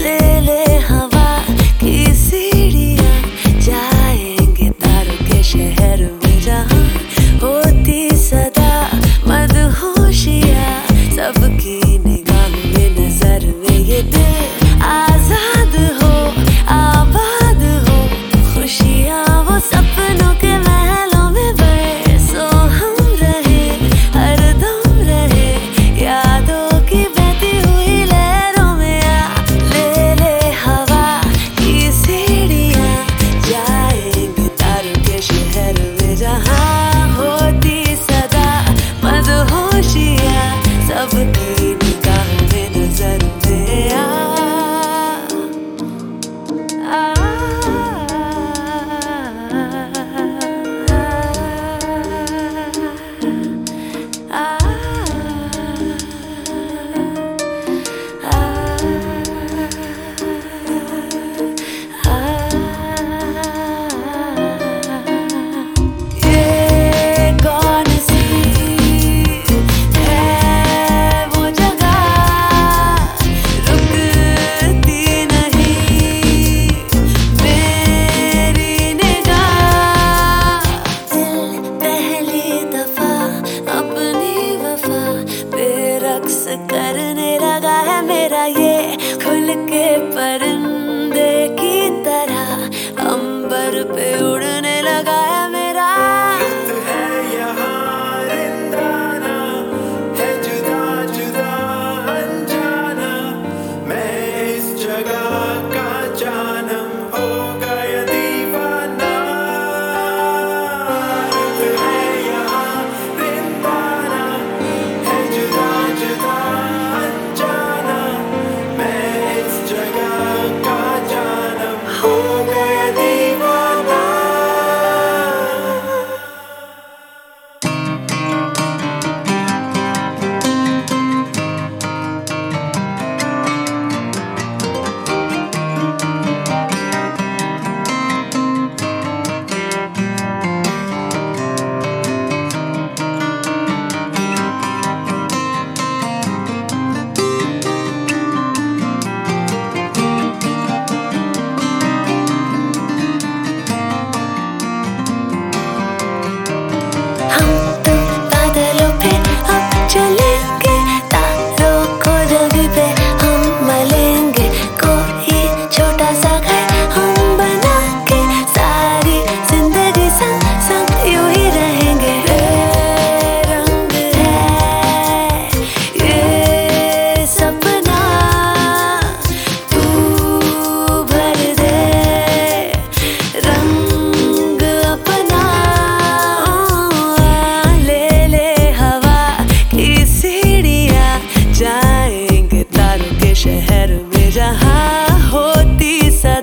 ले ले हवा की सीढ़ियाँ, जाएंगे तारों के शहर में जहाँ होती सदा मदहोशियाँ। सबकी निगाहों में नजर में ये दिल आजाद हो, आबाद हो, खुशियाँ वो सपनों के महलों में बरसों हम रहे, हर दम रहे यादों की बहती हुई लहरों में। आ ले ले हवा की सीढ़ियाँ, जाएंगे तारों के शहर में जहाँ होती सदा मदहोशियाँ। सबकी निगाहों में नजर में आ करने लगा है मेरा ये खुल के परिंदे की तरह, अंबर पे उड़ने लगा है मेरा। है यहाँ रिंदाना, है जुदा जुदा अनजाना, मैं इस जगह का जानम हो गया दीवाना। है यहाँ रिंदाना, है जुदा जुदा अनजाना, मैं इस जगह का जानम हो गया दीवाना। जाएंगे तारों के शहर में जहाँ होती